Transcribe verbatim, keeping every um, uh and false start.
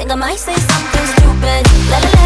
think I might say something stupid. La la la